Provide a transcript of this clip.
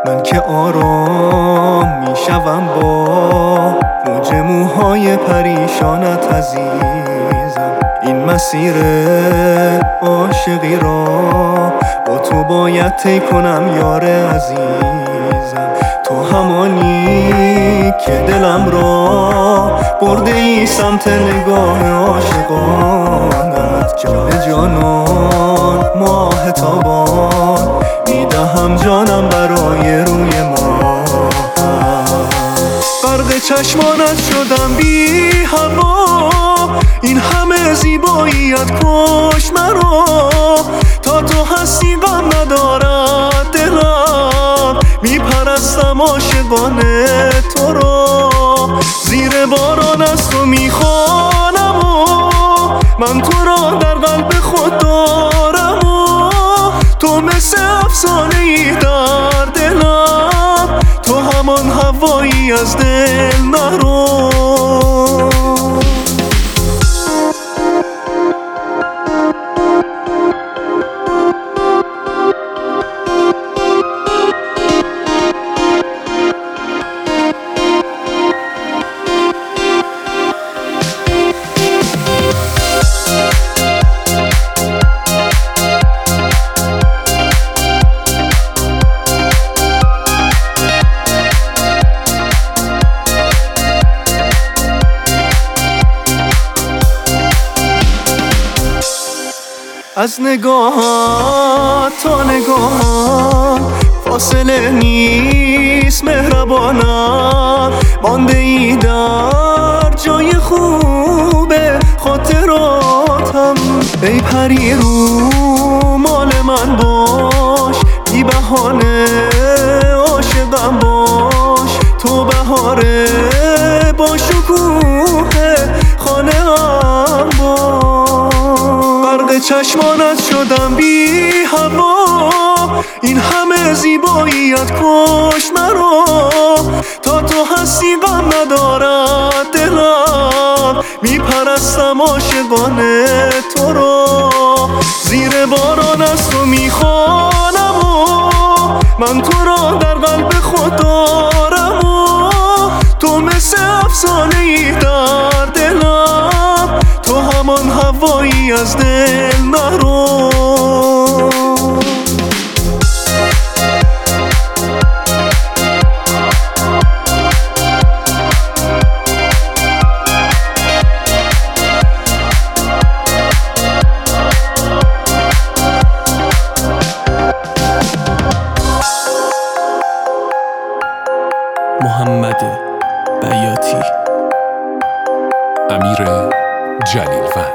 من که آرام میشوم با موج موهای پریشانت عزیزم. این مسیر عاشقی را با تو باید طی کنم یار عزیزم. تو همانی که دلم را برده ای سمت نگاه عاشقانت. جان جانان ماه تابان میدهم جانم برای روی ما. غرق چشمانت شدم بی هوا، این همه زیباییت کش مرا. تا تو هستی غم ندارد دلم، میپرستم عاشقانه تو را. زیر باران از تو میخوانم و من تو را در قلب خود دارم و تو مثل افسانه ای در دلم. تو همان هوایی از دل نرو. از نگاهت تا نگاهم فاصله نیست مهربانم. مانده ای در جای خوب خاطراتم. ای پری رو مال من باش، بی بهانه عاشقم باش. تو بهاره با شکوه خانه ام باش. غرق چشمانت شدم بی هوا، این همه زیباییت کش مرا. تا تو هستی غم ندارد دلم، میپرستم عاشقانه تو را. زیر باران از تو میخوانم و من تو را در قلب خود دارم و تو مثل افسانه ای در دلم. تو همان هوایی از دل نرو. محمد بیاتی. امیر جلیلوند.